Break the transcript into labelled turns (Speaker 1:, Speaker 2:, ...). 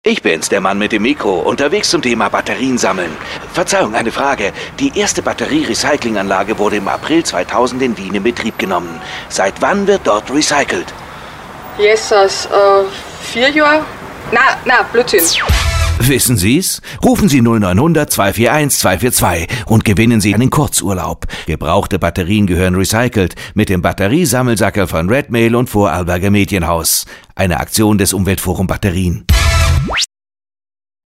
Speaker 1: Ich bin's, der Mann mit dem Mikro, unterwegs zum Thema Batterien sammeln. Verzeihung, eine Frage. Die erste Batterie-Recyclinganlage wurde im April 2000 in Wien in Betrieb genommen. Seit wann wird dort recycelt?
Speaker 2: Jesus, 4 Jahre? Na, Blödsinn.
Speaker 1: Wissen Sie's? Rufen Sie 0900 241 242 und gewinnen Sie einen Kurzurlaub. Gebrauchte Batterien gehören recycelt mit dem Batteriesammelsackerl von Redmail und Vorarlberger Medienhaus. Eine Aktion des Umweltforum Batterien.